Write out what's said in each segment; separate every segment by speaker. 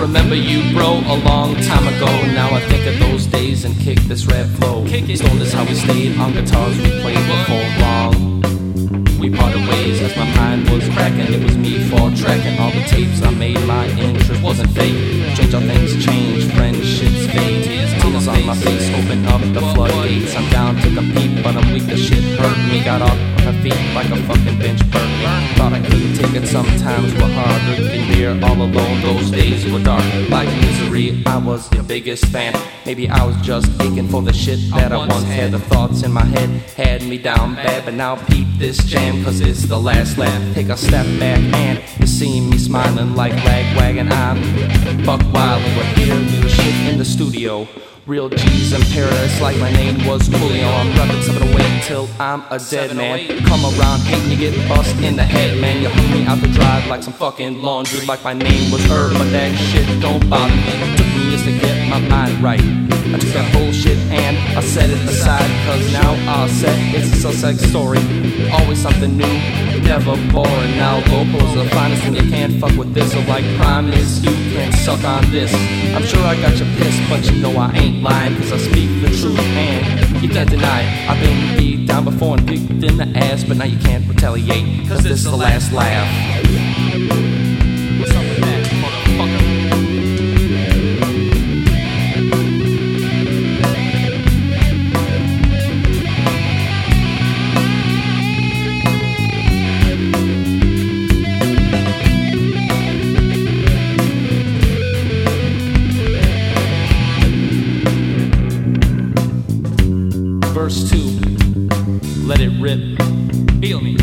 Speaker 1: remember you, bro, a long time ago. Now I think of those days and kick this rap flow. Stoned is how we stayed on guitars we played before long. We parted ways as my mind was cracking. It was me for tracking all the tapes I made. My interest wasn't fake. Change how things change, friendships fade. Tears on my face, open up the floodgates. I'm down to compete, but I'm weak. The shit hurt me. Got off my feet like a fucking bench burnt me. Thought I couldn't take it. Sometimes were harder than beer. All alone, those days were dark like misery. I was the biggest fan. Maybe I was just aching for the shit that I once had. The thoughts in my head had me down bad, but now peep this jam, cause it's the last laugh. Take a step back and you see me smiling like ragwagon. I'm Buck Wild, we're here, new shit in the studio. Real G's in paradise like my name was Julio. I'm reppin' something away till I'm a dead man. Come around hating, you get bust in the head, man. You hung me out the drive like some fucking laundry, like my name was Herb, but that shit don't bother me. It took me years to get my mind right. I took that bullshit and I set it aside, cause now I'll set it's a Sussex story. Always something new, never boring. Now locals are the finest and you can't fuck with this. So like Prime is, you can't suck on this. I'm sure I got you pissed, but you know I ain't lying, cause I speak the truth and you can't deny it. I've been beat down before and kicked in the ass, but now you can't retaliate, cause this is the last laugh. What's up with that, motherfucker? Verse 2, let it rip, feel me.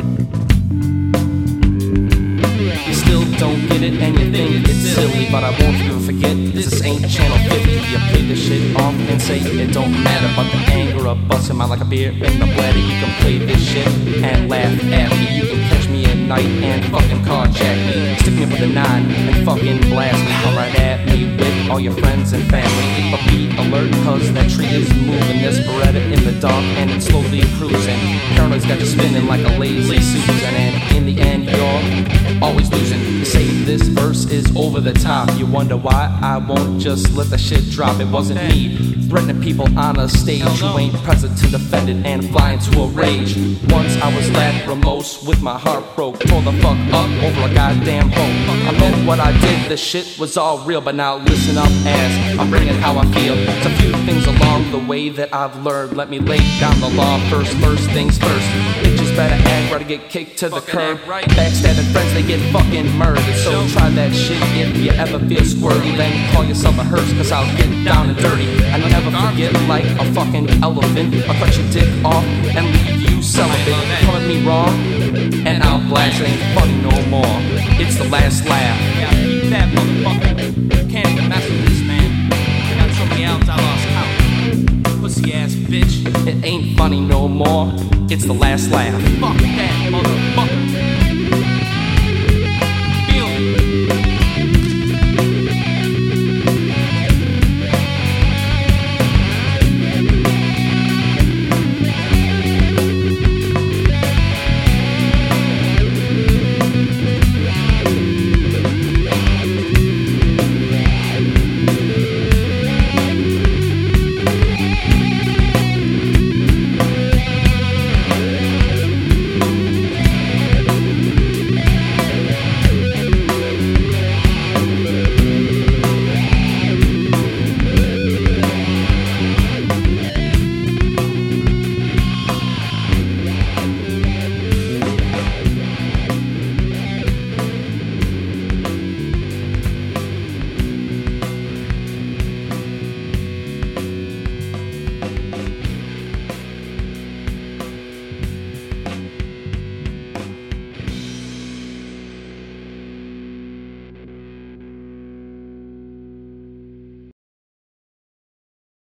Speaker 1: You still don't get it and you think it's silly, but I won't even forget, this ain't Channel 50. You play the shit off and say it don't matter, but the anger of busting out like a beer in the bladder. You can play this shit and laugh at me. You can catch me at night and fucking carjack me. Stick me with a 9 and fucking blast me. Come right at me with all your friends and family. But be alert, cause that tree is moving. There's Beretta in the dark and it's slowly cruising. Paranoid's got you spinning like a lazy Susan, and in the end you're always losing. You say this verse is over the top. You wonder why I won't just let the shit drop. It wasn't me threatening people on a stage. You ain't present to defend it and fly into a rage. Once I was lachrymose with my heart broke. Tore the fuck up over a goddamn hoe. I meant what I did, the shit was all real. But now listen up as I'm bringing how I feel. It's a few things along the way that I've learned. Let me lay down the law first things first. Bitches better act right to get kicked to the curb. Backstabbing friends, they get fucking murdered. So try that shit if you ever feel squirty. Then call yourself a hearse, cause I'll get down and dirty. I never forget like a fucking elephant. I'll cut your dick off and leave you celibate. Come at me wrong and I'll blast. It ain't funny no more, it's the last laugh. Yeah, keep that motherfucker. Can't even mess with this, man. I got so many albums I lost count. Pussy ass bitch. It ain't funny no more, it's the last laugh. Fuck that motherfucker.